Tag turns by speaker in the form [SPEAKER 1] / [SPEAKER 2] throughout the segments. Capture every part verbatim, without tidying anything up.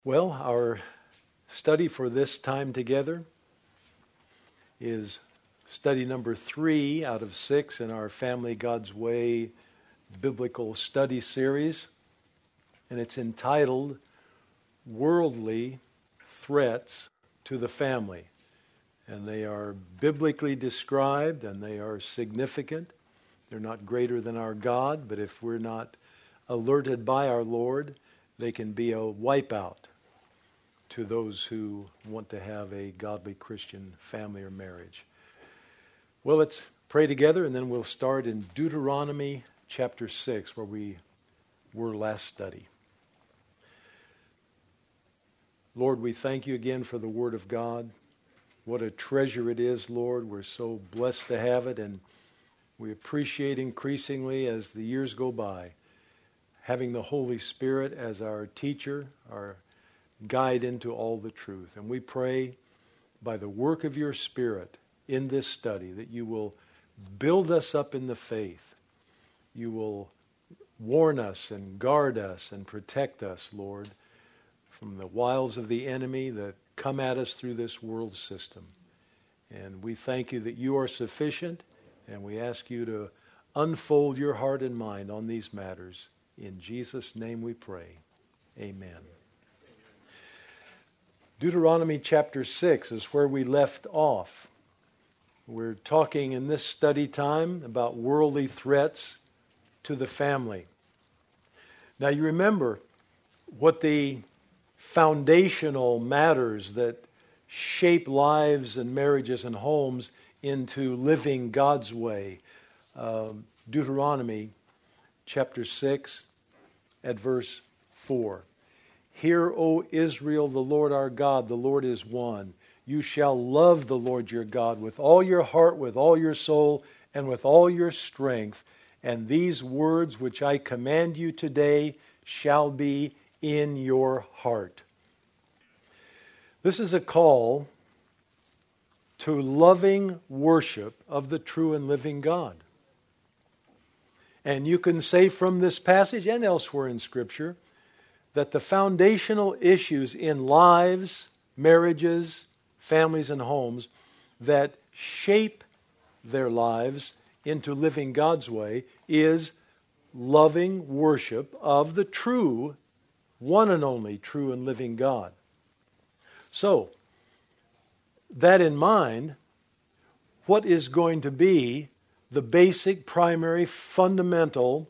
[SPEAKER 1] Well, our study for this time together is study number three out of six in our Family God's Way biblical study series, and it's entitled Worldly Threats to the Family. And they are biblically described and they are significant. They're not greater than our God, but if we're not alerted by our Lord, they can be a wipeout to those who want to have a godly Christian family or marriage. Well, let's pray together, and then we'll start in Deuteronomy chapter six, where we were last study. Lord, we thank you again for the Word of God. What a treasure it is, Lord. We're so blessed to have it, and we appreciate increasingly as the years go by having the Holy Spirit as our teacher, our guide into all the truth. And we pray by the work of your Spirit in this study that you will build us up in the faith. You will warn us and guard us and protect us, Lord, from the wiles of the enemy that come at us through this world system. And we thank you that you are sufficient, and we ask you to unfold your heart and mind on these matters. In Jesus' name we pray. Amen. Deuteronomy chapter six is where we left off. We're talking in this study time about worldly threats to the family. Now you remember what the foundational matters that shape lives and marriages and homes into living God's way. Uh, Deuteronomy chapter six at verse four. Hear, O Israel, the Lord our God, the Lord is one. You shall love the Lord your God with all your heart, with all your soul, and with all your strength. And these words which I command you today shall be in your heart. This is a call to loving worship of the true and living God. And you can say from this passage and elsewhere in Scripture that the foundational issues in lives, marriages, families, and homes that shape their lives into living God's way is loving worship of the true, one and only true and living God. So, that in mind, what is going to be the basic, primary, fundamental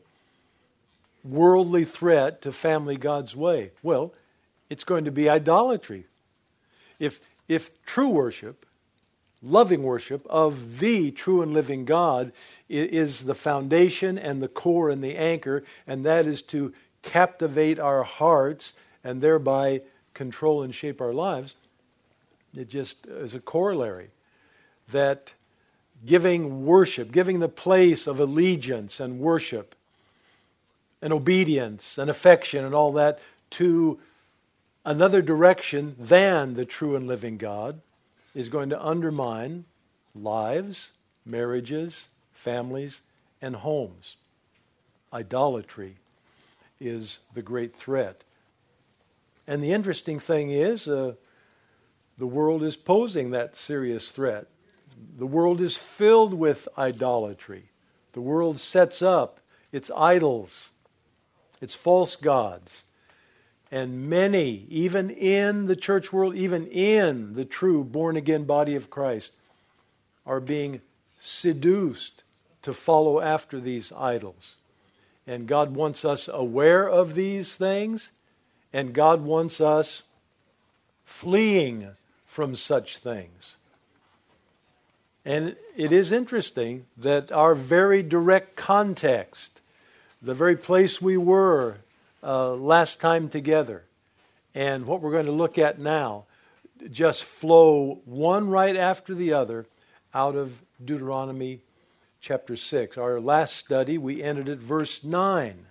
[SPEAKER 1] worldly threat to family God's way? Well, it's going to be idolatry. If, if true worship, loving worship of the true and living God is the foundation and the core and the anchor, and that is to captivate our hearts and thereby control and shape our lives, it just is a corollary that giving worship, giving the place of allegiance and worship and obedience and affection and all that to another direction than the true and living God is going to undermine lives, marriages, families, and homes. Idolatry is the great threat. And the interesting thing is, uh, the world is posing that serious threat. The world is filled with idolatry. The world sets up its idols, its false gods. And many, even in the church world, even in the true born-again body of Christ, are being seduced to follow after these idols. And God wants us aware of these things, and God wants us fleeing from such things. And it is interesting that our very direct context, the very place we were uh, last time together, and what we're going to look at now, just flow one right after the other out of Deuteronomy chapter six. Our last study, we ended at verse nine.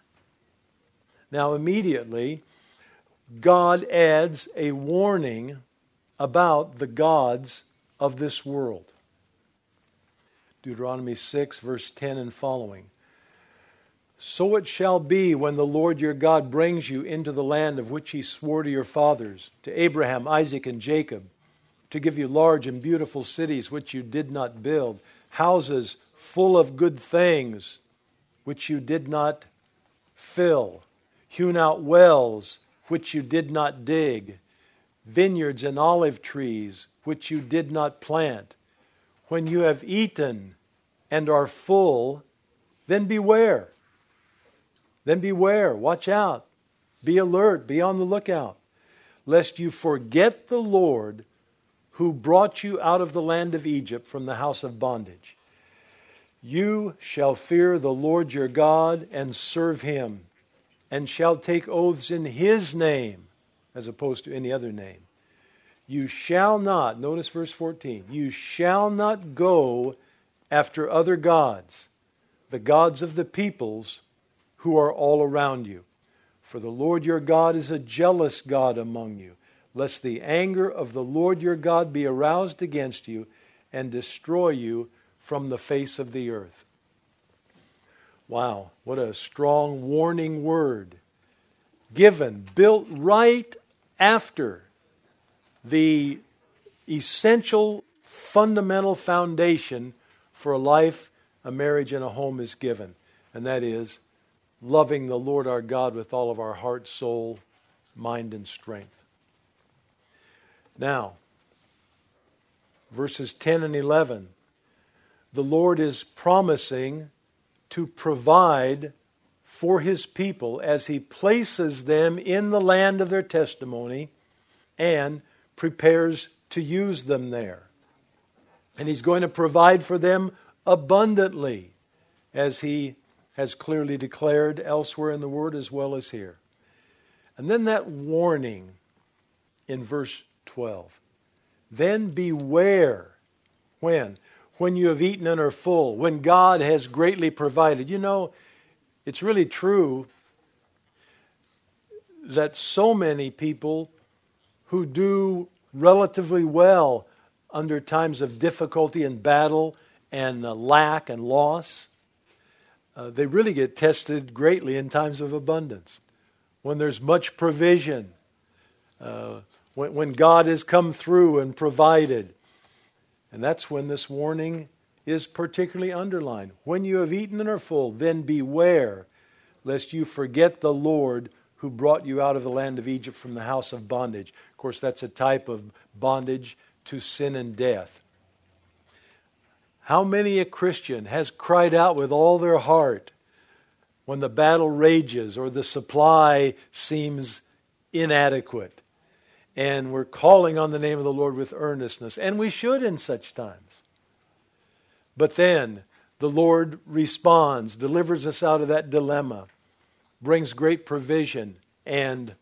[SPEAKER 1] Now immediately, God adds a warning about the gods of this world. Deuteronomy six, verse ten and following. So it shall be when the Lord your God brings you into the land of which he swore to your fathers, to Abraham, Isaac, and Jacob, to give you large and beautiful cities which you did not build, houses full of good things which you did not fill, hewn out wells which you did not dig, vineyards and olive trees which you did not plant. When you have eaten and are full, then beware. Then beware, watch out, be alert, be on the lookout, lest you forget the Lord who brought you out of the land of Egypt from the house of bondage. You shall fear the Lord your God and serve him, and shall take oaths in his name, as opposed to any other name. You shall not, notice verse fourteen, you shall not go after other gods, the gods of the peoples who are all around you. For the Lord your God is a jealous God among you, lest the anger of the Lord your God be aroused against you and destroy you from the face of the earth. Wow, what a strong warning word. Given, built right after the essential, fundamental foundation for a life, a marriage, and a home is given. And that is loving the Lord our God with all of our heart, soul, mind, and strength. Now, verses ten and eleven. The Lord is promising to provide for his people as he places them in the land of their testimony and prepares to use them there. And he's going to provide for them abundantly, as he has clearly declared elsewhere in the Word as well as here. And then that warning in verse twelve. Then beware. When? When you have eaten and are full. When God has greatly provided. You know, it's really true that so many people who do relatively well under times of difficulty and battle and uh, lack and loss, Uh, they really get tested greatly in times of abundance. When there's much provision, uh, when, when God has come through and provided. And that's when this warning is particularly underlined. When you have eaten and are full, then beware, lest you forget the Lord who brought you out of the land of Egypt from the house of bondage. Of course, that's a type of bondage to sin and death. How many a Christian has cried out with all their heart when the battle rages or the supply seems inadequate? And we're calling on the name of the Lord with earnestness, and we should in such times. But then the Lord responds, delivers us out of that dilemma, brings great provision, and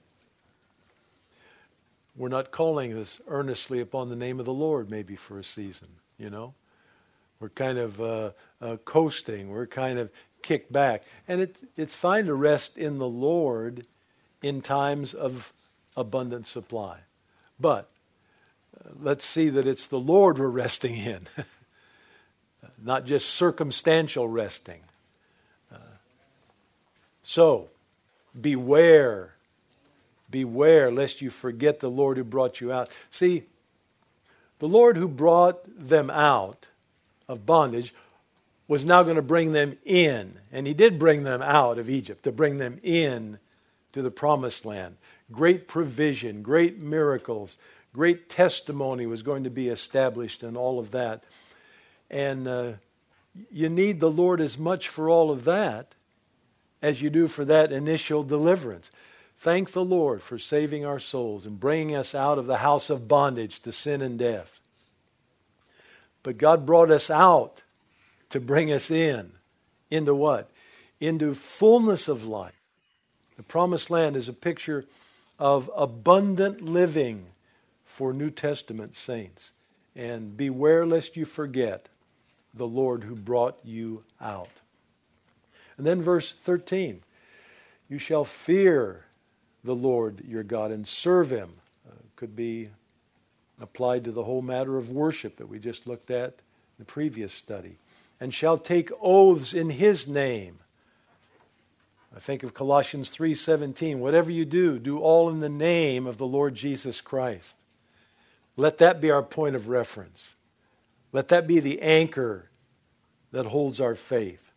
[SPEAKER 1] we're not calling this earnestly upon the name of the Lord maybe for a season, you know. We're kind of uh, uh, coasting. We're kind of kicked back. And it, it's fine to rest in the Lord in times of abundant supply. But uh, let's see that it's the Lord we're resting in, not just circumstantial resting. Uh, so, beware. Beware lest you forget the Lord who brought you out. See, the Lord who brought them out of bondage was now going to bring them in. And he did bring them out of Egypt to bring them in to the promised land. Great provision, great miracles, great testimony was going to be established and all of that. And uh, you need the Lord as much for all of that as you do for that initial deliverance. Thank the Lord for saving our souls and bringing us out of the house of bondage to sin and death. But God brought us out to bring us in. Into what? Into fullness of life. The promised land is a picture of abundant living for New Testament saints. And beware lest you forget the Lord who brought you out. And then verse thirteen. You shall fear the Lord your God and serve him. Uh, could be applied to the whole matter of worship that we just looked at in the previous study. And shall take oaths in his name. I think of Colossians three seventeen. Whatever you do, do all in the name of the Lord Jesus Christ. Let that be our point of reference. Let that be the anchor that holds our faith.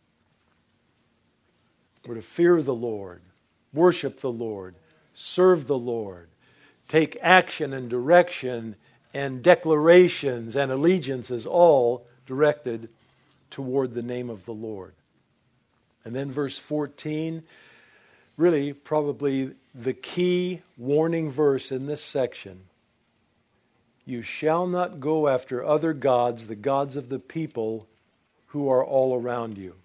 [SPEAKER 1] We're to fear the Lord, worship the Lord, serve the Lord, take action and direction and declarations and allegiances, all directed toward the name of the Lord. And then verse fourteen, really probably the key warning verse in this section. You shall not go after other gods, the gods of the people who are all around you.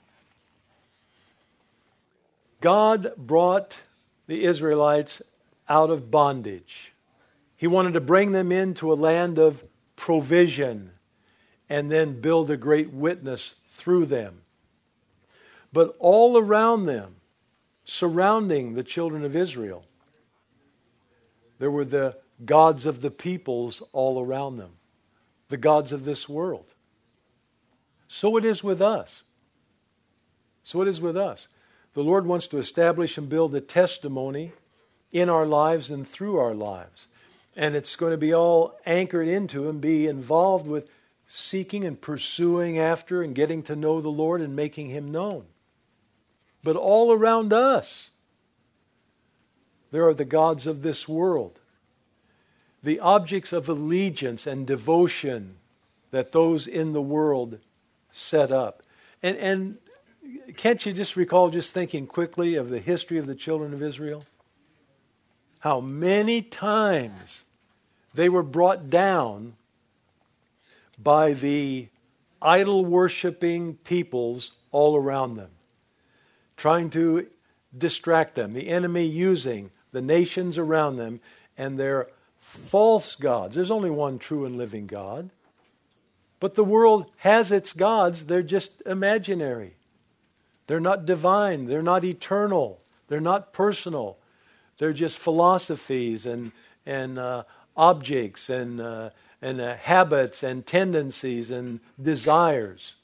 [SPEAKER 1] God brought the Israelites out of bondage. He wanted to bring them into a land of provision and then build a great witness through them. But all around them, surrounding the children of Israel, there were the gods of the peoples all around them, the gods of this world. So it is with us. So it is with us. The Lord wants to establish and build a testimony in our lives and through our lives. And it's going to be all anchored into and be involved with seeking and pursuing after and getting to know the Lord and making Him known. But all around us, there are the gods of this world, the objects of allegiance and devotion that those in the world set up. And, and can't you just recall, just thinking quickly of the history of the children of Israel? How many times they were brought down by the idol-worshiping peoples all around them, trying to distract them. The enemy using the nations around them and their false gods. There's only one true and living God. But the world has its gods. They're just imaginary. They're not divine. They're not eternal. They're not personal. They're just philosophies and and uh, objects and uh, and uh, habits and tendencies and desires.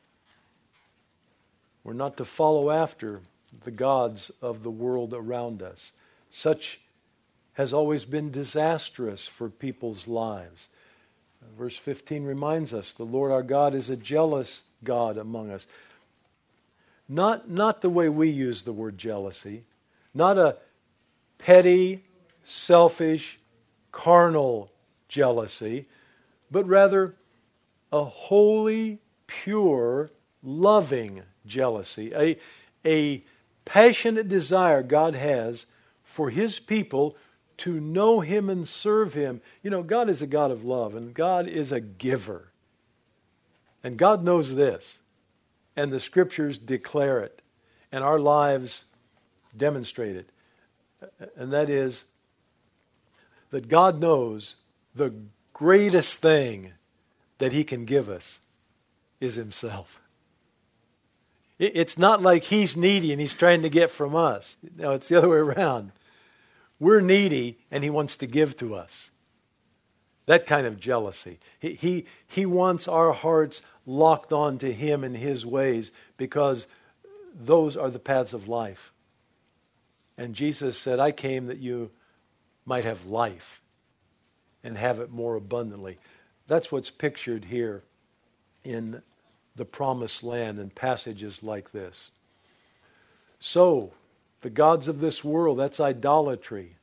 [SPEAKER 1] We're not to follow after the gods of the world around us. Such has always been disastrous for people's lives. Verse fifteen reminds us, the Lord our God is a jealous God among us. Not, not the way we use the word jealousy. Not a petty, selfish, carnal jealousy, but rather a holy, pure, loving jealousy. A, a passionate desire God has for His people to know Him and serve Him. You know, God is a God of love, and God is a giver. And God knows this, and the Scriptures declare it, and our lives demonstrate it. And that is that God knows the greatest thing that He can give us is Himself. It's not like He's needy and He's trying to get from us. No, it's the other way around. We're needy and He wants to give to us. That kind of jealousy. He, he, he wants our hearts locked on to Him and His ways, because those are the paths of life. And Jesus said, I came that you might have life and have it more abundantly. That's what's pictured here in the promised land and passages like this. So, the gods of this world, that's idolatry.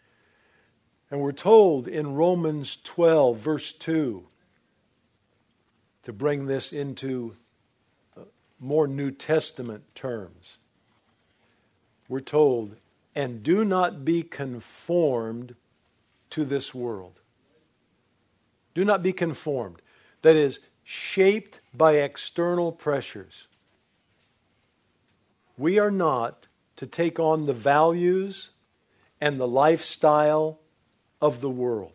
[SPEAKER 1] And we're told in Romans twelve, verse two, to bring this into more New Testament terms. We're told, and do not be conformed to this world. Do not be conformed. That is, shaped by external pressures. We are not to take on the values and the lifestyle of the world.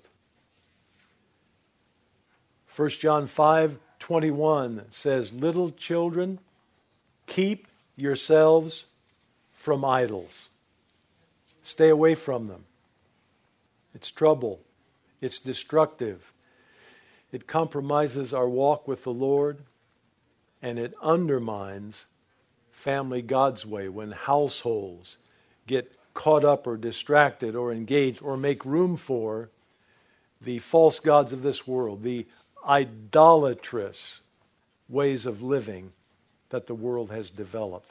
[SPEAKER 1] First John five twenty-one says, little children, keep yourselves from idols. Stay away from them. It's trouble. It's destructive. It compromises our walk with the Lord, and it undermines family God's way, when households get caught up or distracted or engaged or make room for the false gods of this world, the idolatrous ways of living that the world has developed.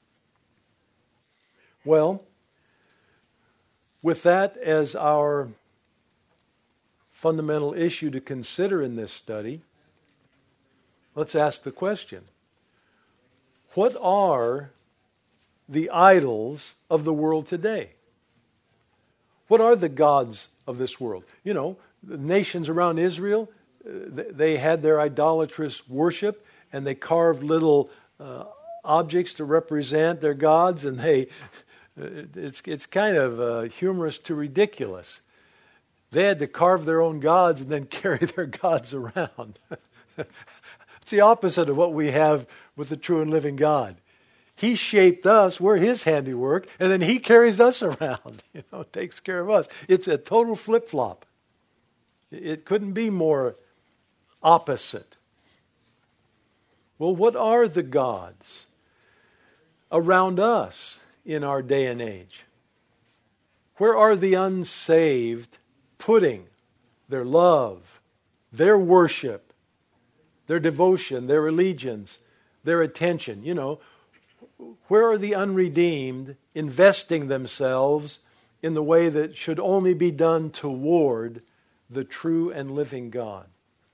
[SPEAKER 1] Well, with that as our fundamental issue to consider in this study, let's ask the question: what are the idols of the world today? What are the gods of this world? You know, the nations around Israel, they had their idolatrous worship, and they carved little uh, objects to represent their gods, and they, it's, it's kind of uh, humorous to ridiculous. They had to carve their own gods and then carry their gods around. It's the opposite of what we have with the true and living God. He shaped us, we're His handiwork, and then He carries us around, you know, takes care of us. It's a total flip-flop. It couldn't be more opposite. Well, what are the gods around us in our day and age? Where are the unsaved putting their love, their worship, their devotion, their allegiance, their attention? You know, where are the unredeemed investing themselves in the way that should only be done toward the true and living God?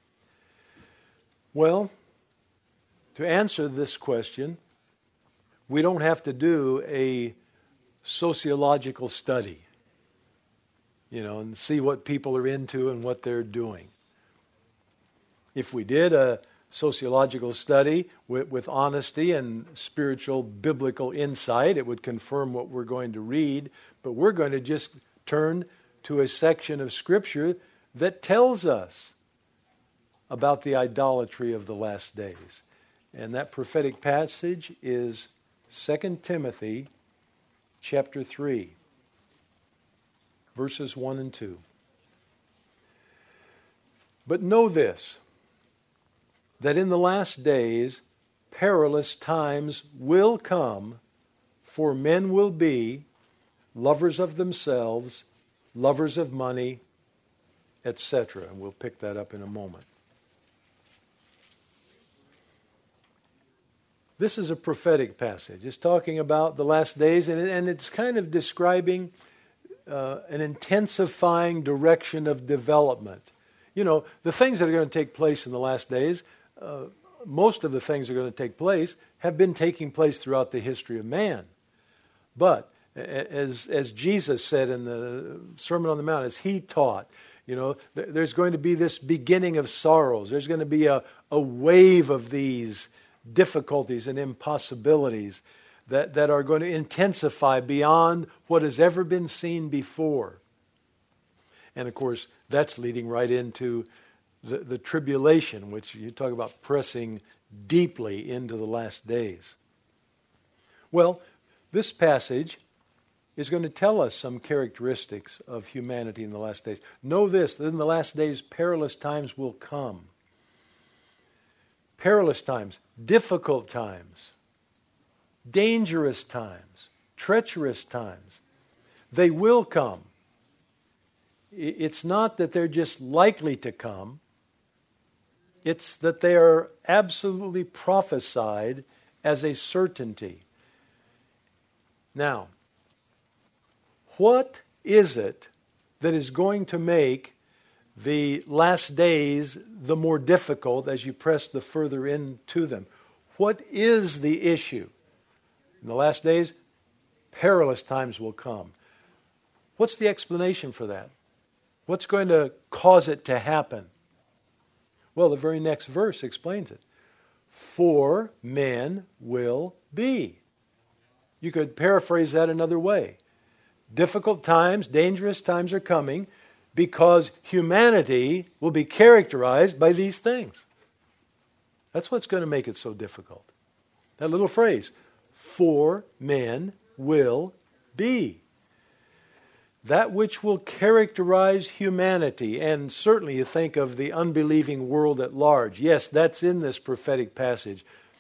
[SPEAKER 1] Well, to answer this question, we don't have to do a sociological study, you know, and see what people are into and what they're doing. If we did a sociological study with, with honesty and spiritual biblical insight, it would confirm what we're going to read, but we're going to just turn to a section of Scripture that tells us about the idolatry of the last days. And that prophetic passage is Second Timothy chapter three, verses one and two. But know this, that in the last days perilous times will come, for men will be lovers of themselves, lovers of money, et cetera. And we'll pick that up in a moment. This is a prophetic passage. It's talking about the last days, and, and it's kind of describing uh, an intensifying direction of development. You know, the things that are going to take place in the last days, uh, most of the things that are going to take place have been taking place throughout the history of man. But as as Jesus said in the Sermon on the Mount, as He taught, you know, th- there's going to be this beginning of sorrows. There's going to be a, a wave of these difficulties and impossibilities that, that are going to intensify beyond what has ever been seen before. And of course, that's leading right into the, the tribulation, which you talk about pressing deeply into the last days. Well, this passage is going to tell us some characteristics of humanity in the last days. Know this, that in the last days perilous times will come. Perilous times, difficult times, dangerous times, treacherous times. They will come. It's not that they're just likely to come. It's that they are absolutely prophesied as a certainty. Now, what is it that is going to make the last days the more difficult as you press the further into them? What is the issue? In the last days, perilous times will come. What's the explanation for that? What's going to cause it to happen? Well, the very next verse explains it. For men will be. You could paraphrase that another way. Difficult times, dangerous times are coming because humanity will be characterized by these things. That's what's going to make it so difficult. That little phrase, for men will be. That which will characterize humanity, and certainly you think of the unbelieving world at large. Yes, that's in this prophetic passage.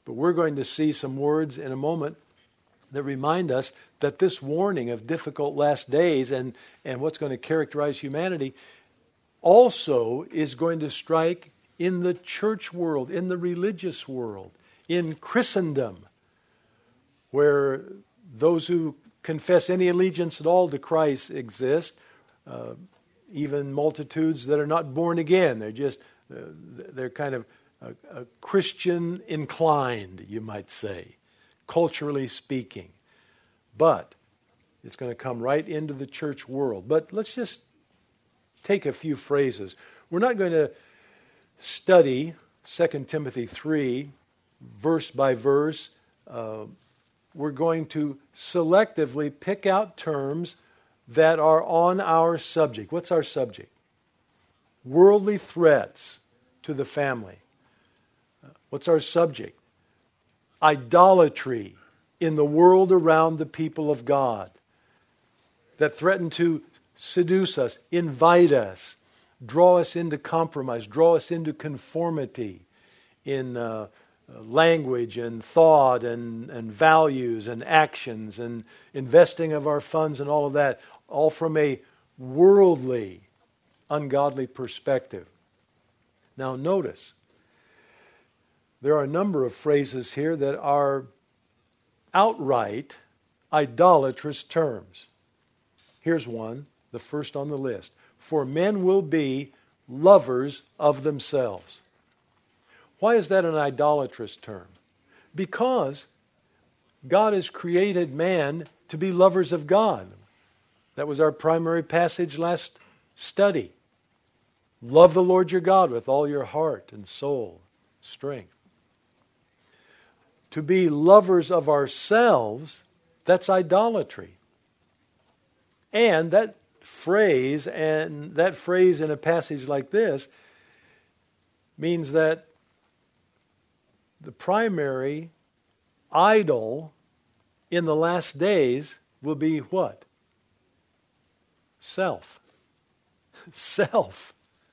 [SPEAKER 1] But we're going to see some words in a moment that remind us that this warning of difficult last days and, and what's going to characterize humanity also is going to strike in the church world, in the religious world, in Christendom, where those who confess any allegiance at all to Christ exist, uh, even multitudes that are not born again. They're just, uh, they're kind of uh, uh, Christian inclined, you might say, culturally speaking. But it's going to come right into the church world. But let's just take a few phrases. We're not going to study Second Timothy three verse by verse. Uh, we're going to selectively pick out terms that are on our subject. What's our subject? Worldly threats to the family. What's our subject? Idolatry in the world around the people of God that threaten to seduce us, invite us, draw us into compromise, draw us into conformity in uh, language and thought and, and values and actions and investing of our funds and all of that, all from a worldly, ungodly perspective. Now notice, there are a number of phrases here that are outright idolatrous terms. Here's one, the first on the list. For men will be lovers of themselves. Why is that an idolatrous term? Because God has created man to be lovers of God. That was our primary passage last study. Love the Lord your God with all your heart and soul, strength. To be lovers of ourselves, that's idolatry. And that phrase, and that phrase in a passage like this, means that the primary idol in the last days will be what? Self. Self.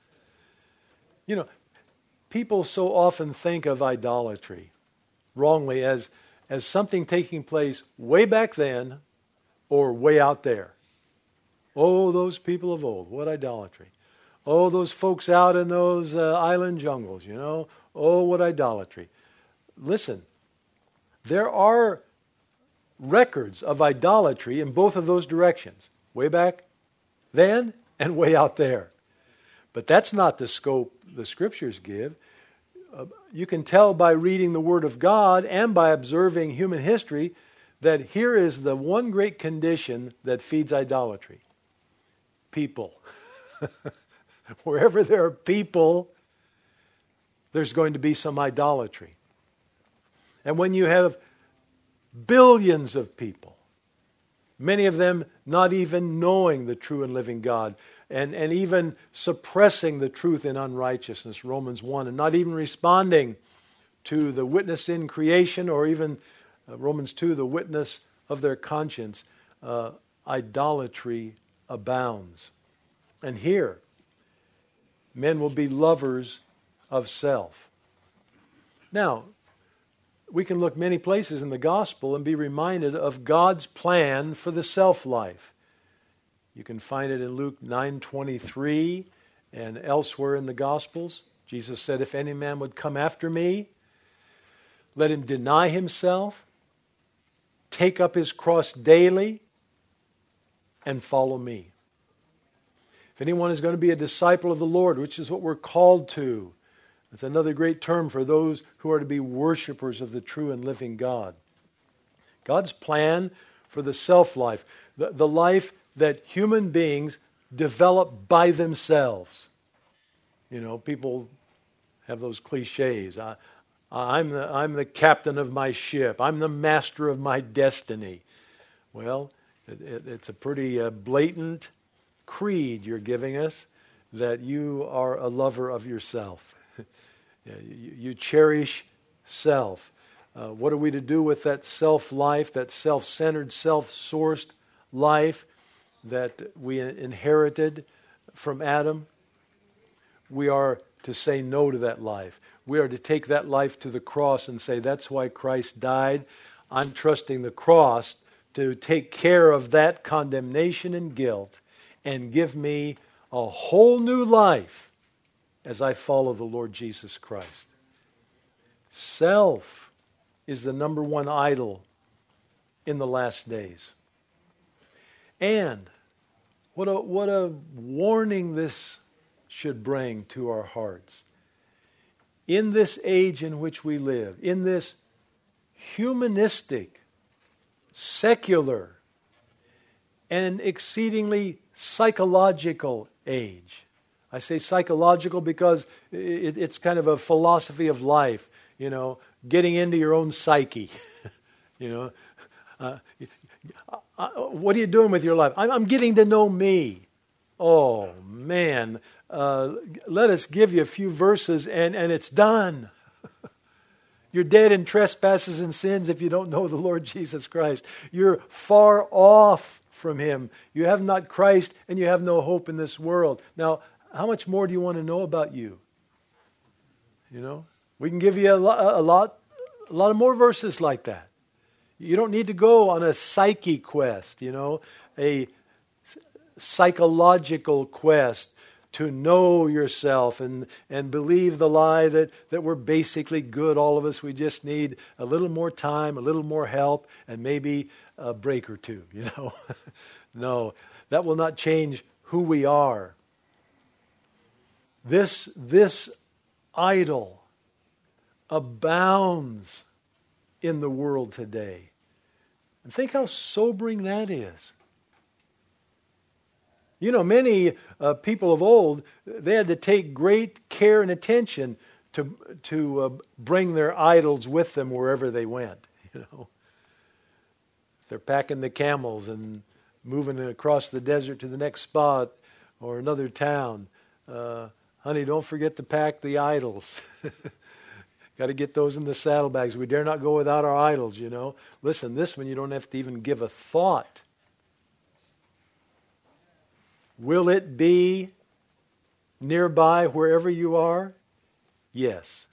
[SPEAKER 1] You know, people so often think of idolatry wrongly as, as something taking place way back then or way out there. Oh, those people of old, what idolatry. Oh, those folks out in those uh, island jungles, you know. Oh, what idolatry. Listen, there are records of idolatry in both of those directions. Way back then and way out there. But that's not the scope the Scriptures give. Uh, you can tell by reading the Word of God and by observing human history that here is the one great condition that feeds idolatry. People. Wherever there are people, there's going to be some idolatry. And when you have billions of people, many of them not even knowing the true and living God, and, and even suppressing the truth in unrighteousness, Romans one, and not even responding to the witness in creation, or even uh, Romans two, the witness of their conscience, uh, idolatry abounds. And here, men will be lovers of self. Now, we can look many places in the gospel and be reminded of God's plan for the self-life. You can find it in Luke nine twenty-three and elsewhere in the Gospels. Jesus said, if any man would come after me, let him deny himself, take up his cross daily, and follow me. If anyone is going to be a disciple of the Lord, which is what we're called to, it's another great term for those who are to be worshipers of the true and living God. God's plan for the self-life, the, the life that human beings develop by themselves. You know, people have those cliches. I, I'm the, I'm the captain of my ship. I'm the master of my destiny. Well, it, it, it's a pretty uh, blatant creed you're giving us, that you are a lover of yourself. you, you cherish self. Uh, what are we to do with that self-life, that self-centered, self-sourced life that we inherited from Adam? we are to say no to that life. We are to take that life to the cross and say, that's why Christ died. I'm trusting the cross to take care of that condemnation and guilt and give me a whole new life as I follow the Lord Jesus Christ. Self is the number one idol in the last days. And what a, what a warning this should bring to our hearts. In this age in which we live, in this humanistic, secular, and exceedingly psychological age. I say psychological because it, it's kind of a philosophy of life, you know, getting into your own psyche. you know, uh, uh, what are you doing with your life? I'm, I'm getting to know me. Oh, man. Uh, let us give you a few verses and, and it's done. You're dead in trespasses and sins if you don't know the Lord Jesus Christ. You're far off from Him. You have not Christ and you have no hope in this world. Now, how much more do you want to know about you? You know, we can give you a lot, a lot, a lot of more verses like that. You don't need to go on a psyche quest, you know, a psychological quest to know yourself and, and believe the lie that, that we're basically good, all of us. We just need a little more time, a little more help, and maybe a break or two, you know. No, that will not change who we are. This, this idol abounds in the world today. And think how sobering that is. You know, many uh, people of old, they had to take great care and attention to to uh, bring their idols with them wherever they went. You know, if they're packing the camels and moving across the desert to the next spot or another town, uh, honey, don't forget to pack the idols. Got to get those in the saddlebags. We dare not go without our idols. You know, listen, this one you don't have to even give a thought. Will it be nearby wherever you are? Yes.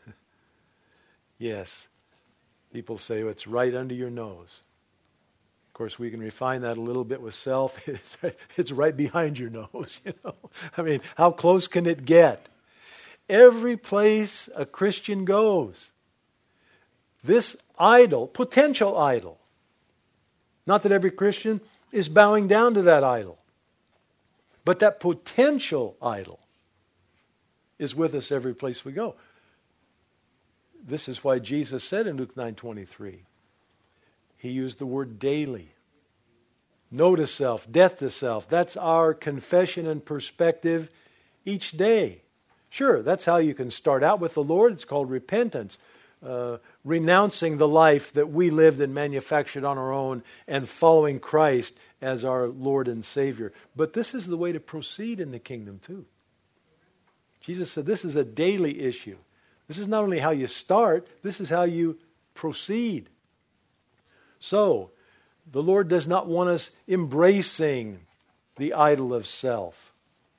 [SPEAKER 1] Yes. People say, well, it's right under your nose. Of course, we can refine that a little bit with self. It's right, it's right behind your nose, you know. I mean, how close can it get? Every place a Christian goes, this idol, potential idol, not that every Christian is bowing down to that idol, but that potential idol is with us every place we go. This is why Jesus said in Luke nine twenty-three, He used the word daily. No to self, death to self. That's our confession and perspective each day. Sure, that's how you can start out with the Lord. It's called repentance. Uh, renouncing the life that we lived and manufactured on our own and following Christ as our Lord and Savior. But this is the way to proceed in the kingdom too. Jesus said this is a daily issue. This is not only how you start, this is how you proceed. So, the Lord does not want us embracing the idol of self.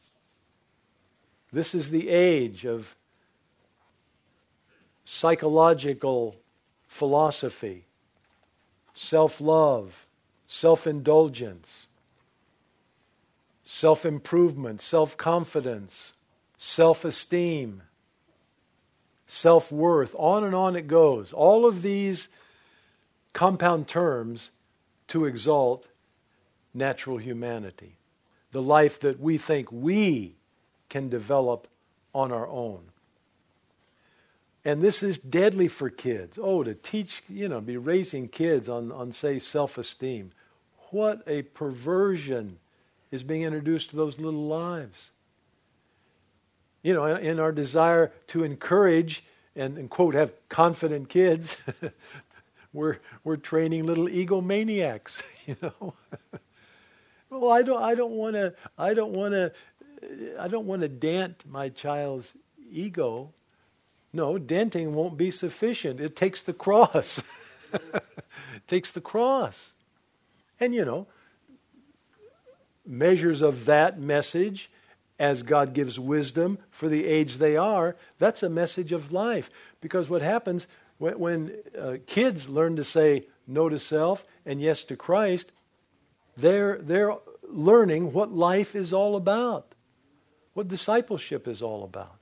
[SPEAKER 1] This is the age of psychological philosophy, self-love, self-indulgence, self-improvement, self-confidence, self-esteem, self-worth, on and on it goes. All of these compound terms to exalt natural humanity, the life that we think we can develop on our own. And this is deadly for kids. Oh, to teach, you know, be raising kids on, on say, self-esteem. What a perversion is being introduced to those little lives. You know, in our desire to encourage and, and quote, have confident kids, we're we're training little egomaniacs, you know. Well, I don't I don't want to I don't want to I don't want to dent my child's ego. No, denting won't be sufficient. It takes the cross. It takes the cross. And, you know, measures of that message as God gives wisdom for the age they are. That's a message of life. Because what happens when, when uh, kids learn to say no to self and yes to Christ, they're, they're learning what life is all about, what discipleship is all about.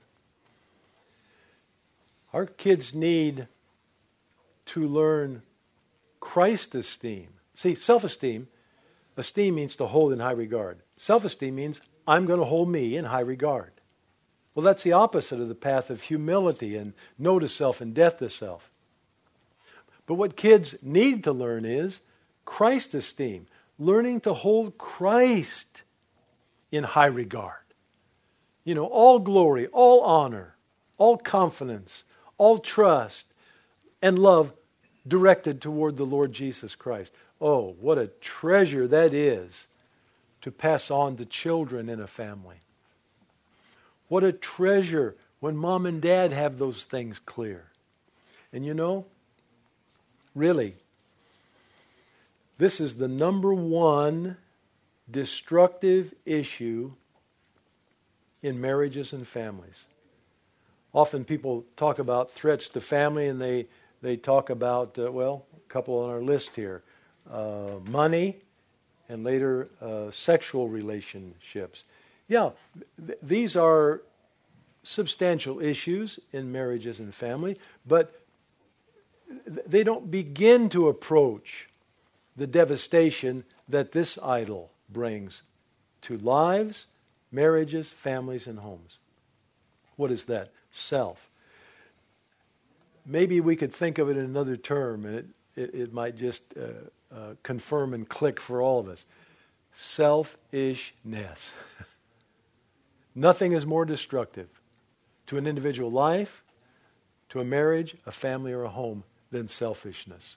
[SPEAKER 1] Our kids need to learn Christ esteem. See, self-esteem, esteem means to hold in high regard. Self-esteem means I'm going to hold me in high regard. Well, that's the opposite of the path of humility and no to self and death to self. But what kids need to learn is Christ esteem, learning to hold Christ in high regard. You know, all glory, all honor, all confidence, all trust, and love directed toward the Lord Jesus Christ. Oh, what a treasure that is to pass on to children in a family. What a treasure when mom and dad have those things clear. And you know, really, this is the number one destructive issue in marriages and families. Often people talk about threats to family, and they, they talk about, uh, well, a couple on our list here. Uh, money, and later uh, sexual relationships. Yeah, th- these are substantial issues in marriages and family, but th- they don't begin to approach the devastation that this idol brings to lives, marriages, families, and homes. What is that? Self. Maybe we could think of it in another term, and it, it, it might just uh, uh, confirm and click for all of us. Selfishness. Nothing is more destructive to an individual life, to a marriage, a family, or a home than selfishness.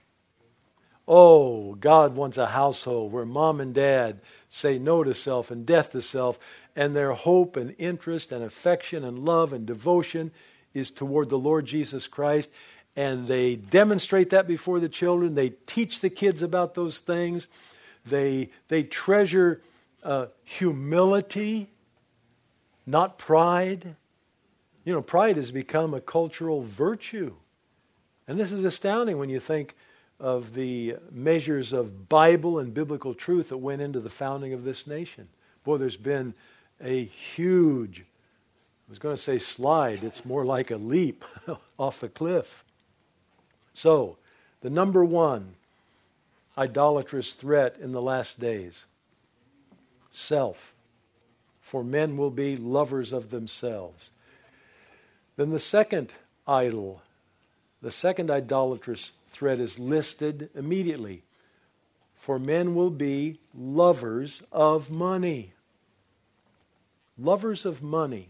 [SPEAKER 1] Oh, God wants a household where mom and dad say no to self and death to self, and their hope and interest and affection and love and devotion is toward the Lord Jesus Christ. And they demonstrate that before the children. They teach the kids about those things. They, they treasure uh, humility, not pride. You know, pride has become a cultural virtue. And this is astounding when you think of the measures of Bible and biblical truth that went into the founding of this nation. Boy, there's been a huge, I was going to say slide, it's more like a leap off the cliff. So, the number one idolatrous threat in the last days, self. For men will be lovers of themselves. Then the second idol, the second idolatrous threat is listed immediately. For men will be lovers of money. Lovers of money.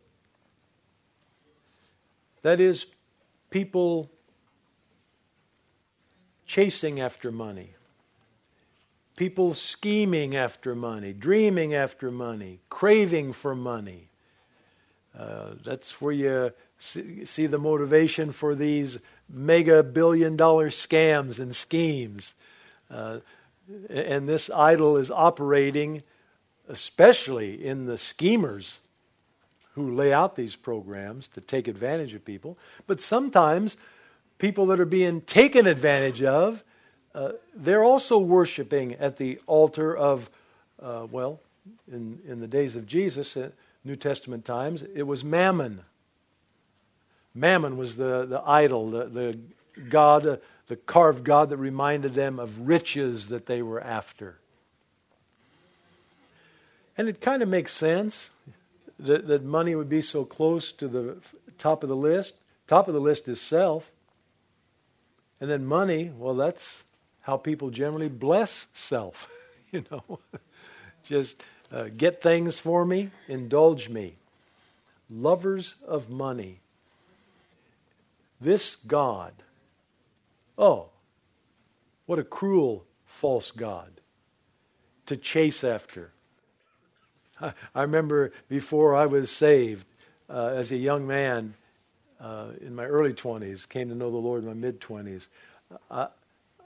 [SPEAKER 1] That is, people chasing after money. People scheming after money, dreaming after money, craving for money. Uh, that's where you see, see the motivation for these mega billion dollar scams and schemes. Uh, and this idol is operating especially in the schemers who lay out these programs to take advantage of people. But sometimes people that are being taken advantage of, uh, they're also worshiping at the altar of, uh, well, in, in the days of Jesus, uh, New Testament times, it was Mammon. Mammon was the, the idol, the, the god, uh, the carved god that reminded them of riches that they were after. And it kind of makes sense that, that money would be so close to the top of the list. Top of the list is self. And then money, well, that's how people generally bless self. You know, just uh, get things for me, indulge me. Lovers of money. This God, oh, what a cruel false god to chase after. I, I remember before I was saved, uh, as a young man, uh, in my early twenties, came to know the Lord in my mid-twenties, I,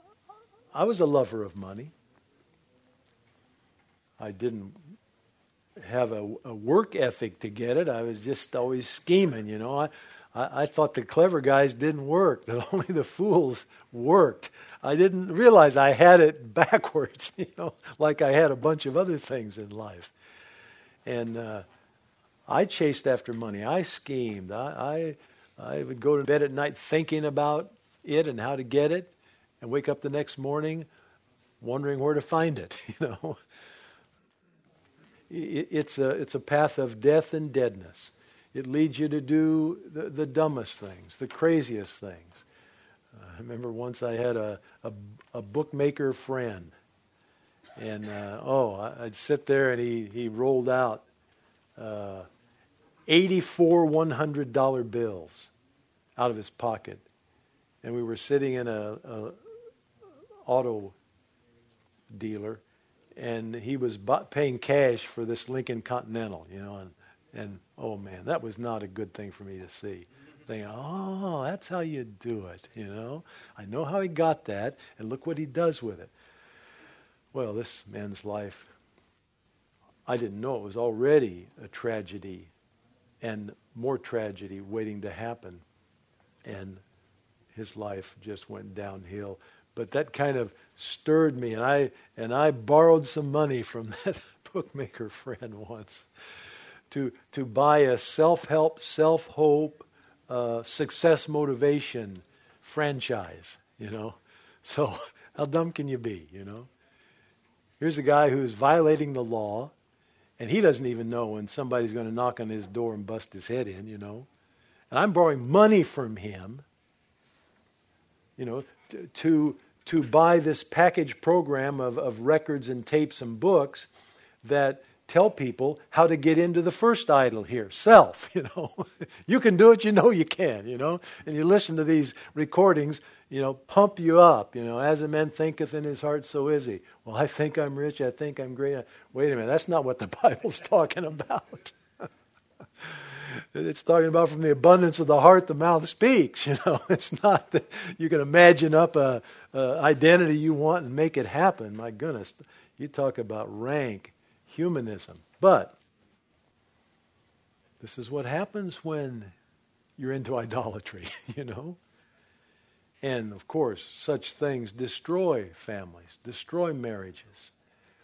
[SPEAKER 1] I was a lover of money. I didn't have a, a work ethic to get it. I was just always scheming, you know. I, I, I thought the clever guys didn't work, that only the fools worked. I didn't realize I had it backwards, you know, like I had a bunch of other things in life. And uh, I chased after money. I schemed. I, I I would go to bed at night thinking about it and how to get it, and wake up the next morning wondering where to find it, you know. It, it's a it's a path of death and deadness. It leads you to do the, the dumbest things, the craziest things. Uh, I remember once I had a, a, a bookmaker friend, and uh, oh, I'd sit there and he, he rolled out uh, eighty-four one hundred dollar bills out of his pocket. And we were sitting in a, a auto dealer, and he was bu- paying cash for this Lincoln Continental, you know, and, and oh man, that was not a good thing for me to see. Thinking, oh, that's how you do it, you know. I know how he got that, and look what he does with it. Well, this man's life, I didn't know it was already a tragedy, and more tragedy waiting to happen. And his life just went downhill. But that kind of stirred me, and I and I borrowed some money from that bookmaker friend once to to buy a self-help, self-hope, uh, success motivation franchise. You know, so how dumb can you be? You know, here's a guy who's violating the law, and he doesn't even know when somebody's going to knock on his door and bust his head in. You know, and I'm borrowing money from him. You know, to, to to buy this package program of, of records and tapes and books that tell people how to get into the first idol here, self, you know. You can do it, you know you can, you know. And you listen to these recordings, you know, pump you up, you know. As a man thinketh in his heart, so is he. Well, I think I'm rich, I think I'm great. Wait a minute, that's not what the Bible's talking about. It's talking about from the abundance of the heart, the mouth speaks. You know, it's not that you can imagine up a, a identity you want and make it happen. My goodness, you talk about rank humanism. But this is what happens when you're into idolatry. You know, and of course, such things destroy families, destroy marriages.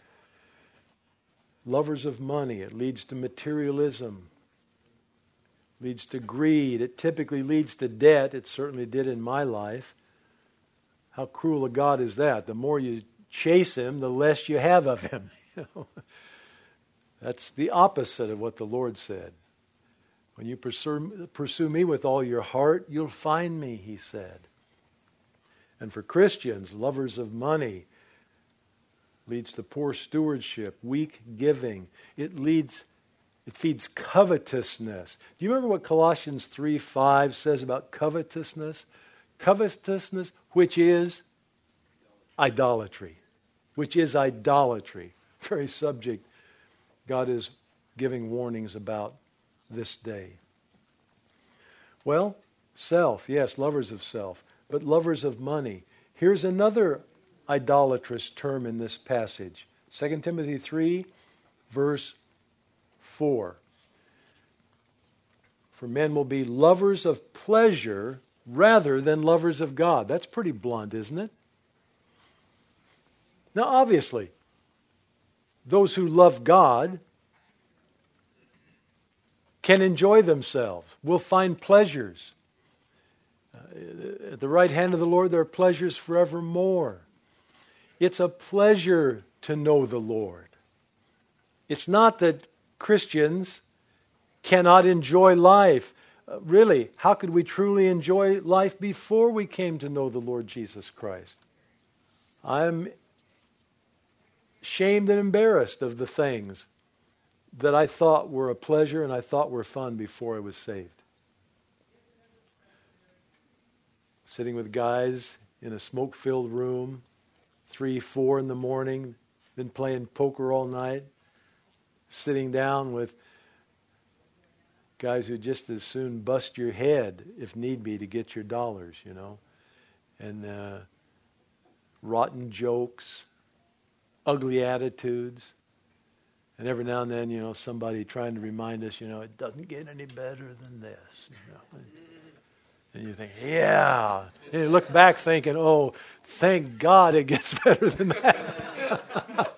[SPEAKER 1] Lovers of money, it leads to materialism. Leads to greed. It typically leads to debt. It certainly did in my life. How cruel a God is that? The more you chase him, the less you have of him. You know? That's the opposite of what the Lord said. When you pursue, pursue me with all your heart, you'll find me, he said. And for Christians, lovers of money, leads to poor stewardship, weak giving. It leads It feeds covetousness. Do you remember what Colossians three five says about covetousness? Covetousness, which is idolatry. Which is idolatry. Very subject God is giving warnings about this day. Well, self, yes, lovers of self, but lovers of money. Here's another idolatrous term in this passage. Second Timothy three, verse four. For men will be lovers of pleasure rather than lovers of God. That's pretty blunt, isn't it? Now, obviously, those who love God can enjoy themselves, will find pleasures. Uh, at the right hand of the Lord, there are pleasures forevermore. It's a pleasure to know the Lord. It's not that Christians cannot enjoy life. Uh, really, how could we truly enjoy life before we came to know the Lord Jesus Christ? I'm shamed and embarrassed of the things that I thought were a pleasure and I thought were fun before I was saved. Sitting with guys in a smoke-filled room, three, four in the morning, been playing poker all night, sitting down with guys who just as soon bust your head, if need be, to get your dollars, you know. And uh, rotten jokes, ugly attitudes. And every now and then, you know, somebody trying to remind us, you know, it doesn't get any better than this. You know? And you think, yeah. And you look back thinking, oh, thank God it gets better than that.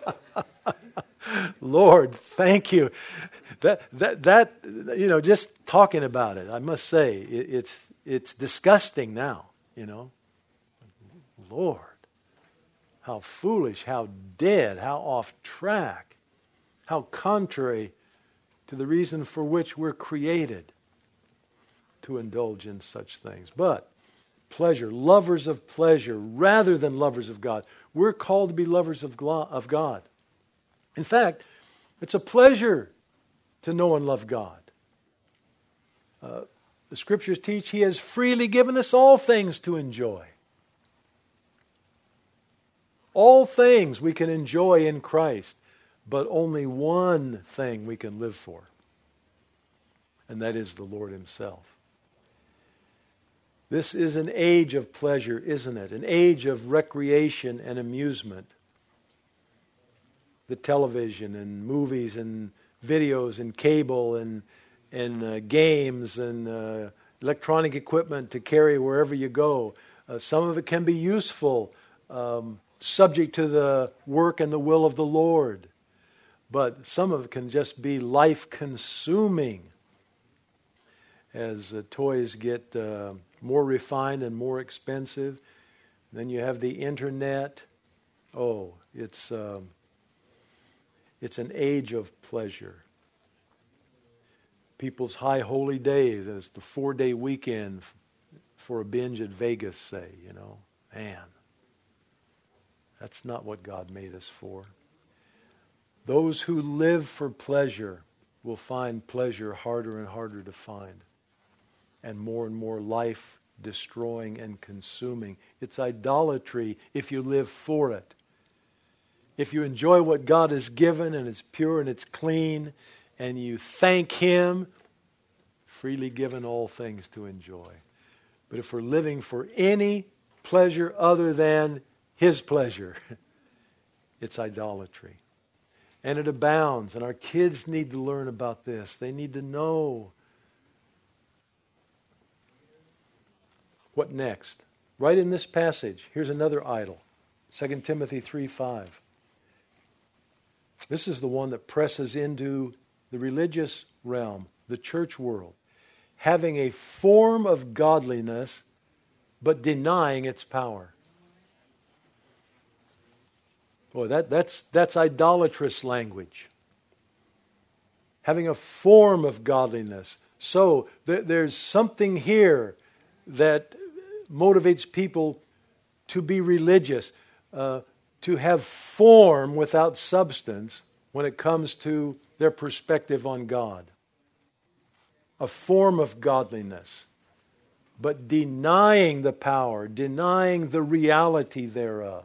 [SPEAKER 1] Lord, thank you. That that that you know, just talking about it, I must say, it, it's it's disgusting now. You know, Lord, how foolish, how dead, how off track, how contrary to the reason for which we're created to indulge in such things. But pleasure, lovers of pleasure rather than lovers of God. We're called to be lovers of glo- of God. In fact, it's a pleasure to know and love God. Uh, the Scriptures teach He has freely given us all things to enjoy. All things we can enjoy in Christ, but only one thing we can live for, and that is the Lord Himself. This is an age of pleasure, isn't it? An age of recreation and amusement. The television and movies and videos and cable and and uh, games and uh, electronic equipment to carry wherever you go. Uh, some of it can be useful, um, subject to the work and the will of the Lord. But some of it can just be life-consuming as uh, toys get uh, more refined and more expensive. Then you have the internet. Oh, it's um, it's an age of pleasure. People's high holy days, and it's the four-day weekend f- for a binge at Vegas, say, you know. Man, that's not what God made us for. Those who live for pleasure will find pleasure harder and harder to find, and more and more life-destroying and consuming. It's idolatry if you live for it. If you enjoy what God has given and it's pure and it's clean, and you thank Him, freely given all things to enjoy. But if we're living for any pleasure other than His pleasure, it's idolatry. And it abounds. And our kids need to learn about this. They need to know. What next? Right in this passage, here's another idol. Second Timothy three five. This is the one that presses into the religious realm, the church world, having a form of godliness, but denying its power. Boy, that, that's, that's idolatrous language. Having a form of godliness. So th- there's something here that motivates people to be religious, uh, to have form without substance when it comes to their perspective on God. A form of godliness, but denying the power, denying the reality thereof.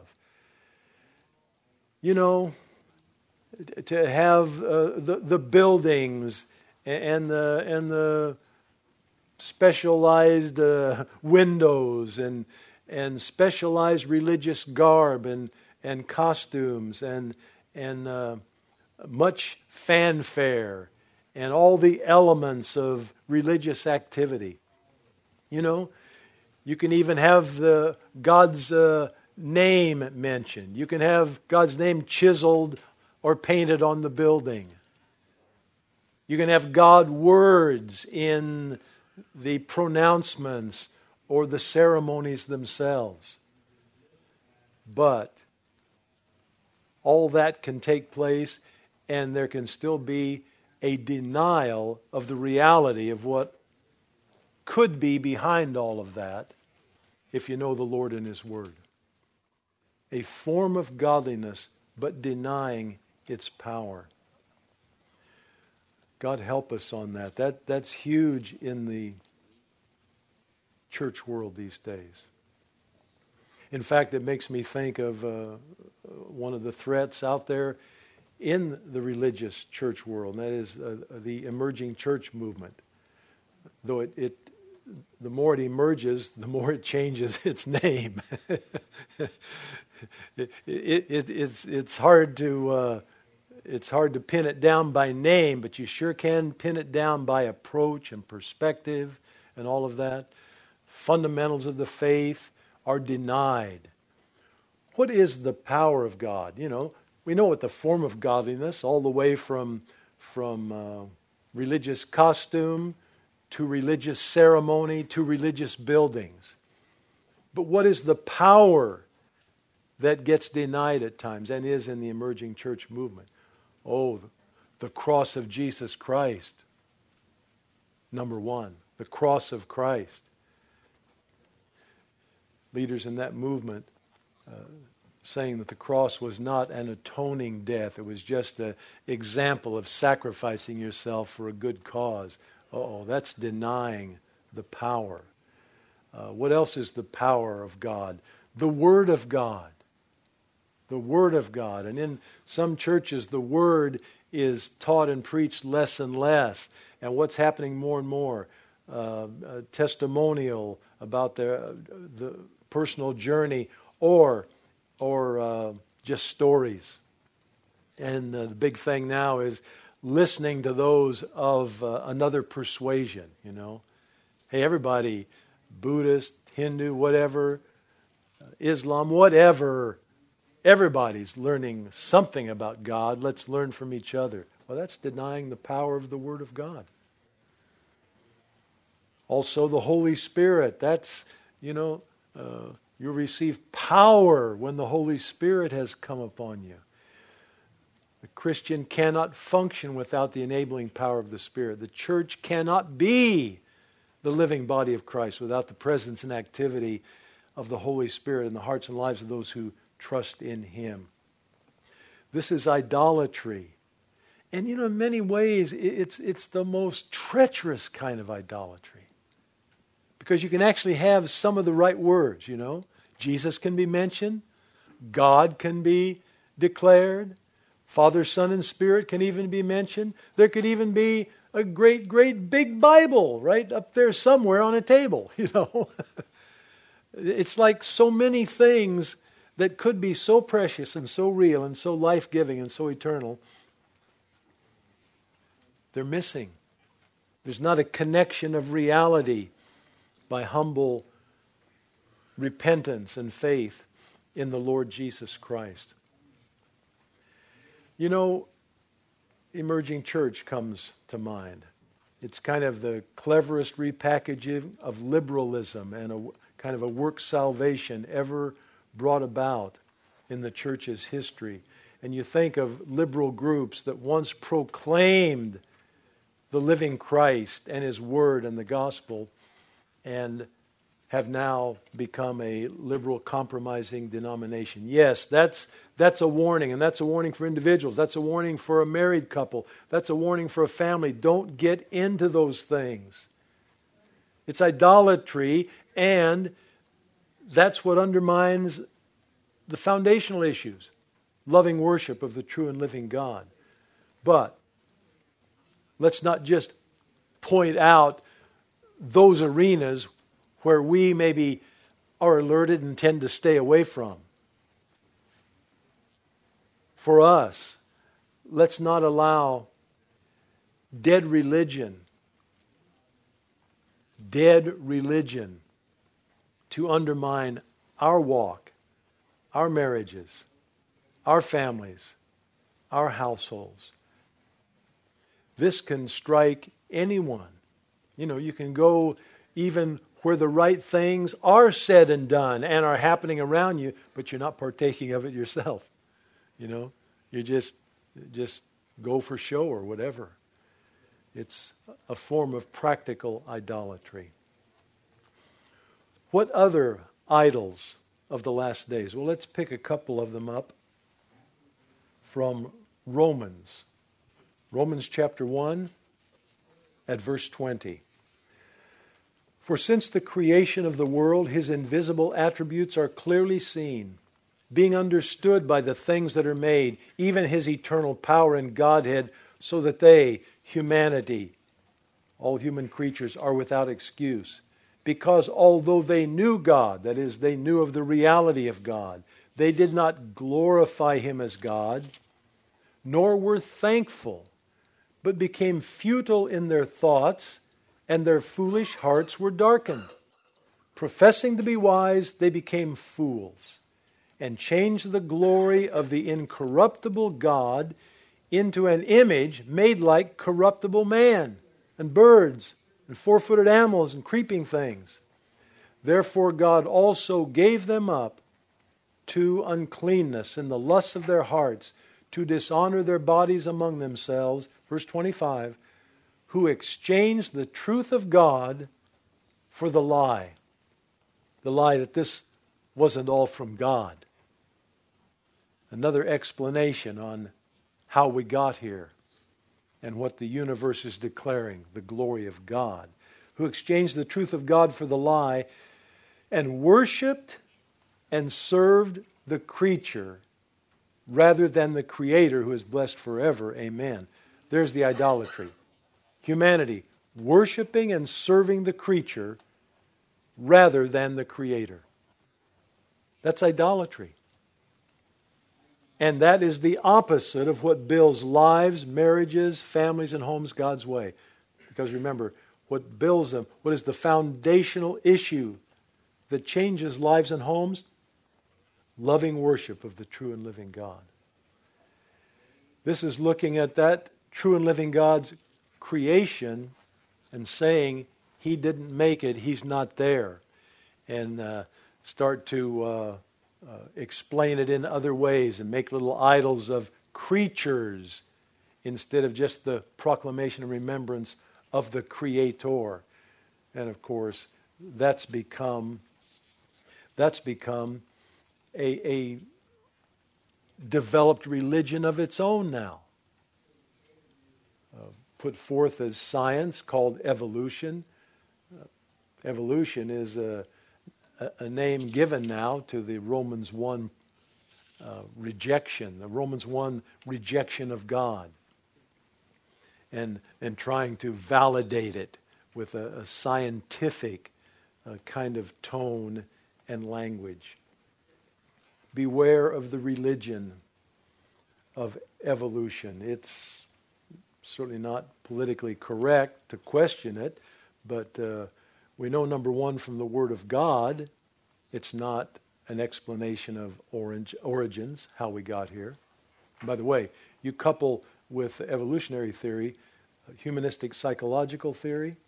[SPEAKER 1] You know, to have uh, the the buildings and the and the specialized uh, windows and and specialized religious garb and and costumes and and uh, much fanfare and all the elements of religious activity. You know, you can even have the God's uh, name mentioned. You can have God's name chiseled or painted on the building. You can have God words in the pronouncements or the ceremonies themselves. But all that can take place, and there can still be a denial of the reality of what could be behind all of that if you know the Lord and His Word. A form of godliness, but denying its power. God help us on that. That that's huge in the church world these days. In fact, it makes me think of uh, one of the threats out there in the religious church world, and that is uh, the emerging church movement. Though it, it, the more it emerges, the more it changes its name. it, it, it, it's it's hard to uh, it's hard to pin it down by name, but you sure can pin it down by approach and perspective and all of that. Fundamentals of the faith are denied. What is the power of God? You know, we know what the form of godliness, all the way from, from uh, religious costume to religious ceremony to religious buildings. But what is the power that gets denied at times and is in the emerging church movement? Oh, the cross of Jesus Christ. Number one, the cross of Christ. Leaders in that movement uh, saying that the cross was not an atoning death. It was just an example of sacrificing yourself for a good cause. Uh-oh, that's denying the power. Uh, what else is the power of God? The Word of God. The Word of God. And in some churches, the Word is taught and preached less and less. And what's happening more and more? Uh, a testimonial about their, uh, the personal journey or, or uh, just stories. And uh, the big thing now is listening to those of uh, another persuasion, you know. Hey, everybody, Buddhist, Hindu, whatever, uh, Islam, whatever, everybody's learning something about God. Let's learn from each other. Well, that's denying the power of the Word of God. Also, the Holy Spirit. That's, you know, uh, you receive power when the Holy Spirit has come upon you. The Christian cannot function without the enabling power of the Spirit. The church cannot be the living body of Christ without the presence and activity of the Holy Spirit in the hearts and lives of those who trust in Him. This is idolatry. And you know, in many ways, it's, it's the most treacherous kind of idolatry. Because you can actually have some of the right words, you know. Jesus can be mentioned. God can be declared. Father, Son, and Spirit can even be mentioned. There could even be a great, great big Bible right up there somewhere on a table, you know. It's like so many things that could be so precious and so real and so life-giving and so eternal. They're missing. There's not a connection of reality by humble repentance and faith in the Lord Jesus Christ. You know, emerging church comes to mind. It's kind of the cleverest repackaging of liberalism and a kind of a work salvation ever brought about in the church's history. And you think of liberal groups that once proclaimed the living Christ and His Word and the gospel and have now become a liberal compromising denomination. Yes, that's that's a warning, and that's a warning for individuals. That's a warning for a married couple. That's a warning for a family. Don't get into those things. It's idolatry, and that's what undermines the foundational issues. Loving worship of the true and living God. But let's not just point out those arenas where we maybe are alerted and tend to stay away from. For us, let's not allow dead religion, dead religion to undermine our walk, our marriages, our families, our households. This can strike anyone. You know, you can go even where the right things are said and done and are happening around you, but you're not partaking of it yourself. You know, you just just go for show or whatever. It's a form of practical idolatry. What other idols of the last days? Well, let's pick a couple of them up from Romans. Romans chapter one at verse twenty. For since the creation of the world, His invisible attributes are clearly seen, being understood by the things that are made, even His eternal power and Godhead, so that they, humanity, all human creatures, are without excuse. Because although they knew God, that is, they knew of the reality of God, they did not glorify Him as God, nor were thankful, but became futile in their thoughts, and their foolish hearts were darkened. Professing to be wise, they became fools, and changed the glory of the incorruptible God into an image made like corruptible man, and birds, and four-footed animals, and creeping things. Therefore God also gave them up to uncleanness in the lusts of their hearts, to dishonor their bodies among themselves. Verse twenty-five, who exchanged the truth of God for the lie. The lie that this wasn't all from God. Another explanation on how we got here and what the universe is declaring, the glory of God. Who exchanged the truth of God for the lie, and worshipped and served the creature rather than the Creator, who is blessed forever. Amen. There's the idolatry. Humanity worshiping and serving the creature rather than the Creator. That's idolatry. And that is the opposite of what builds lives, marriages, families, and homes God's way. Because remember, what builds them, what is the foundational issue that changes lives and homes? Loving worship of the true and living God. This is looking at that true and living God's creation and saying He didn't make it, He's not there. And uh, start to uh, uh, explain it in other ways and make little idols of creatures instead of just the proclamation and remembrance of the Creator. And of course, that's become that's become a, a developed religion of its own now. Uh, put forth as science, called evolution. Uh, evolution is a, a, a name given now to the Romans one uh, rejection, the Romans one rejection of God. And, and trying to validate it with a, a scientific uh, kind of tone and language. Beware of the religion of evolution. It's certainly not politically correct to question it, but uh, we know, number one, from the Word of God, it's not an explanation of orange, origins, how we got here. By the way, you couple with evolutionary theory, humanistic psychological theory,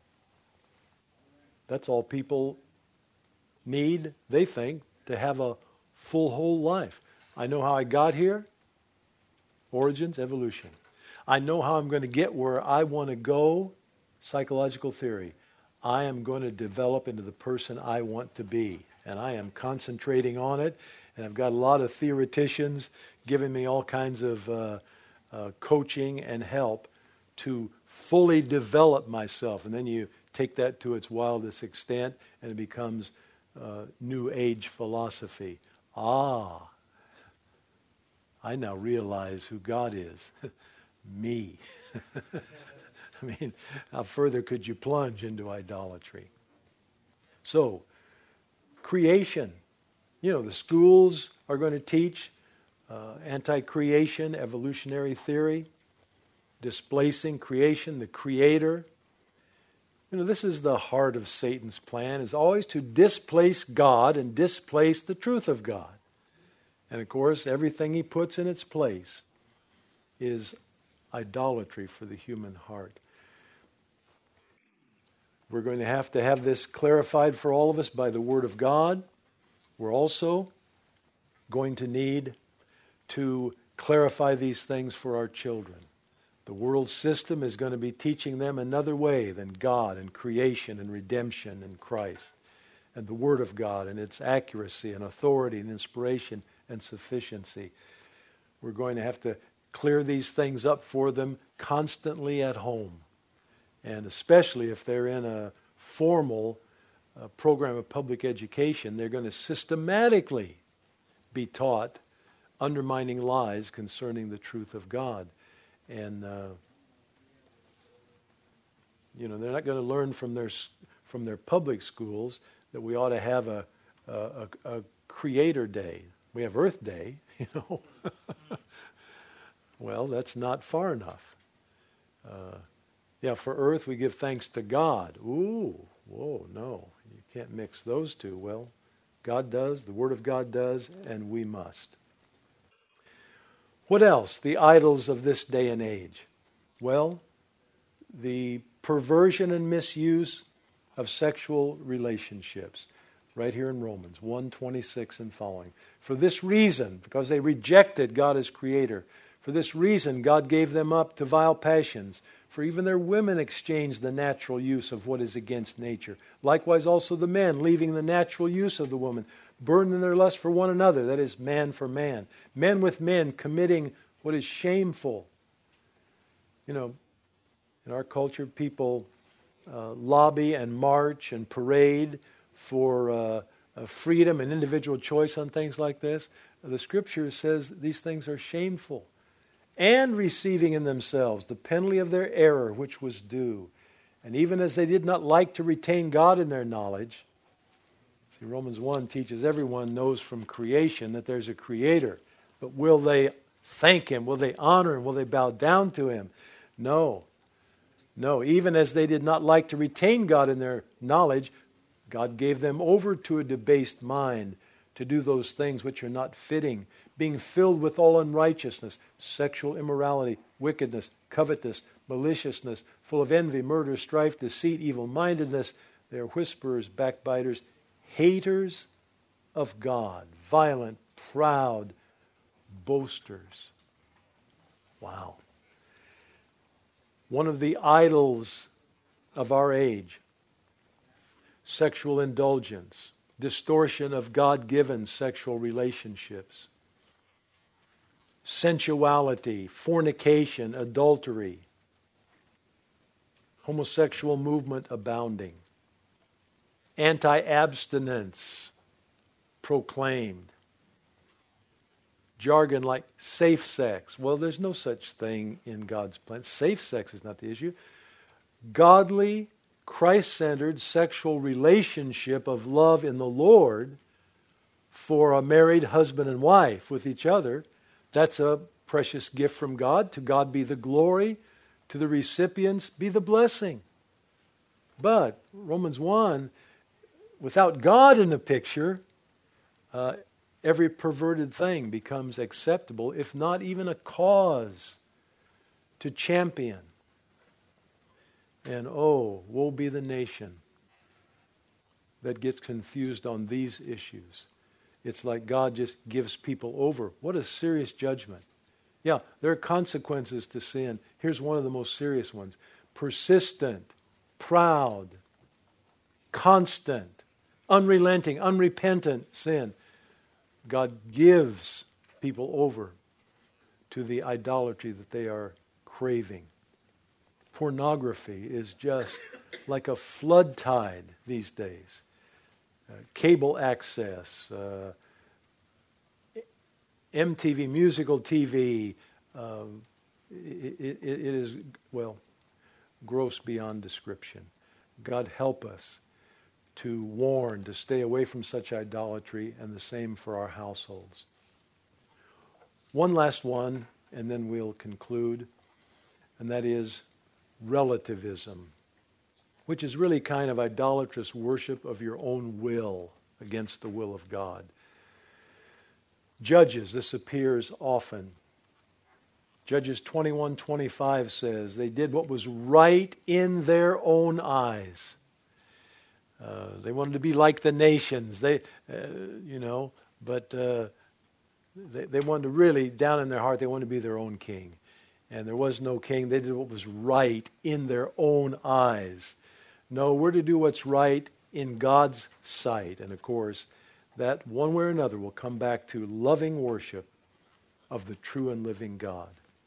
[SPEAKER 1] that's all people need, they think, to have a full whole life. I know how I got here. Origins, evolution. I know how I'm going to get where I want to go. Psychological theory. I am going to develop into the person I want to be. And I am concentrating on it. And I've got a lot of theoreticians giving me all kinds of uh, uh, coaching and help to fully develop myself. And then you take that to its wildest extent and it becomes uh, New Age philosophy. Ah, I now realize who God is. Me. I mean, how further could you plunge into idolatry? So, creation. You know, the schools are going to teach uh, anti-creation, evolutionary theory, displacing creation, the Creator. You know, this is the heart of Satan's plan, is always to displace God and displace the truth of God. And of course, everything he puts in its place is idolatry for the human heart. We're going to have to have this clarified for all of us by the Word of God. We're also going to need to clarify these things for our children. The world system is going to be teaching them another way than God and creation and redemption and Christ and the Word of God and its accuracy and authority and inspiration and sufficiency. We're going to have to clear these things up for them constantly at home. And especially if they're in a formal uh, program of public education, they're going to systematically be taught undermining lies concerning the truth of God. And, uh, you know, they're not going to learn from their from their public schools that we ought to have a, a, a, a Creator Day. We have Earth Day, you know. Well, that's not far enough. Uh, yeah, for earth we give thanks to God. Ooh, whoa, no. You can't mix those two. Well, God does, the Word of God does, and we must. What else? The idols of this day and age. Well, the perversion and misuse of sexual relationships. Right here in Romans one twenty-six and following. For this reason, because they rejected God as creator, for this reason God gave them up to vile passions. For even their women exchanged the natural use of what is against nature. Likewise also the men, leaving the natural use of the woman, burned in their lust for one another, that is, man for man. Men with men committing what is shameful. You know, in our culture, people uh, lobby and march and parade for uh, uh, freedom and individual choice on things like this. The Scripture says these things are shameful. And receiving in themselves the penalty of their error which was due. And even as they did not like to retain God in their knowledge, see, Romans one teaches everyone knows from creation that there's a Creator. But will they thank Him? Will they honor Him? Will they bow down to Him? No. No, even as they did not like to retain God in their knowledge, God gave them over to a debased mind to do those things which are not fitting, being filled with all unrighteousness, sexual immorality, wickedness, covetousness, maliciousness, full of envy, murder, strife, deceit, evil-mindedness. They are whisperers, backbiters, haters of God, violent, proud, boasters. Wow. One of the idols of our age, sexual indulgence, distortion of God-given sexual relationships, sensuality, fornication, adultery, homosexual movement abounding, anti-abstinence proclaimed, jargon like safe sex. Well, there's no such thing in God's plan. Safe sex is not the issue. Godly, Christ-centered sexual relationship of love in the Lord for a married husband and wife with each other, that's a precious gift from God. To God be the glory. To the recipients be the blessing. But Romans one, without God in the picture, uh, every perverted thing becomes acceptable, if not even a cause to champion. And oh, woe be the nation that gets confused on these issues. It's like God just gives people over. What a serious judgment. Yeah, there are consequences to sin. Here's one of the most serious ones. Persistent, proud, constant, unrelenting, unrepentant sin. God gives people over to the idolatry that they are craving. Pornography is just like a flood tide these days. Uh, cable access, uh, M T V, musical T V, uh, it, it, it is, well, gross beyond description. God help us to warn, to stay away from such idolatry, and the same for our households. One last one, and then we'll conclude, and that is relativism, which is really kind of idolatrous worship of your own will against the will of God. Judges, this appears often. Judges twenty-one twenty-five says, they did what was right in their own eyes. Uh, they wanted to be like the nations. They, uh, you know, but uh, they, they wanted to really, down in their heart, they wanted to be their own king. And there was no king. They did what was right in their own eyes. No, we're to do what's right in God's sight. And of course, that one way or another will come back to loving worship of the true and living God.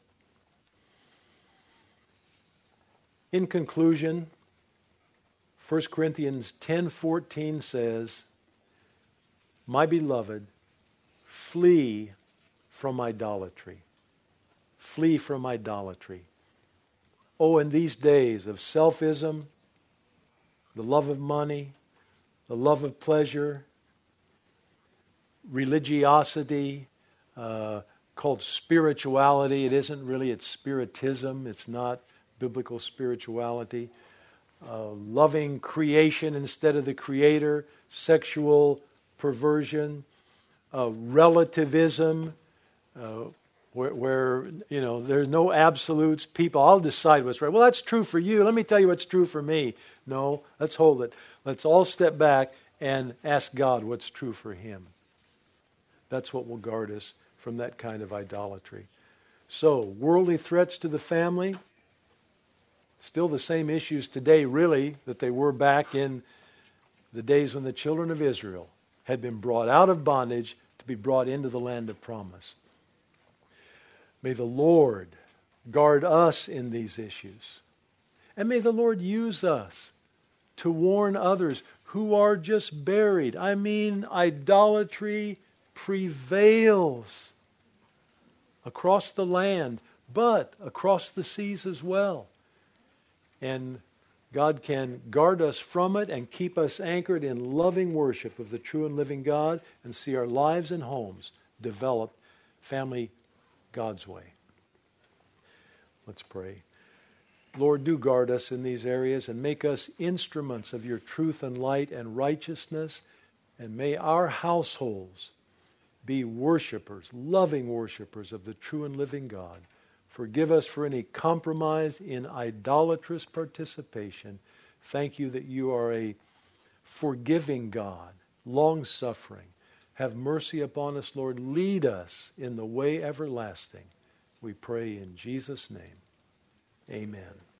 [SPEAKER 1] In conclusion, First Corinthians ten fourteen says, my beloved, flee from idolatry. Flee from idolatry. Oh, in these days of selfism, the love of money, the love of pleasure, religiosity, uh, called spirituality. It isn't really, it's spiritism. It's not biblical spirituality. Uh, loving creation instead of the Creator, sexual perversion, uh, relativism, uh, where, where, you know, there's no absolutes. People, I'll decide what's right. Well, that's true for you. Let me tell you what's true for me. No, let's hold it. Let's all step back and ask God what's true for Him. That's what will guard us from that kind of idolatry. So, worldly threats to the family, still the same issues today, really, that they were back in the days when the children of Israel had been brought out of bondage to be brought into the land of promise. May the Lord guard us in these issues. And may the Lord use us to warn others who are just buried. I mean, idolatry prevails across the land, but across the seas as well. And God can guard us from it and keep us anchored in loving worship of the true and living God and see our lives and homes develop family God's way. Let's pray. Lord, do guard us in these areas and make us instruments of your truth and light and righteousness. And may our households be worshipers, loving worshipers of the true and living God. Forgive us for any compromise in idolatrous participation. Thank you that you are a forgiving God, long-suffering. Have mercy upon us, Lord. Lead us in the way everlasting. We pray in Jesus' name. Amen.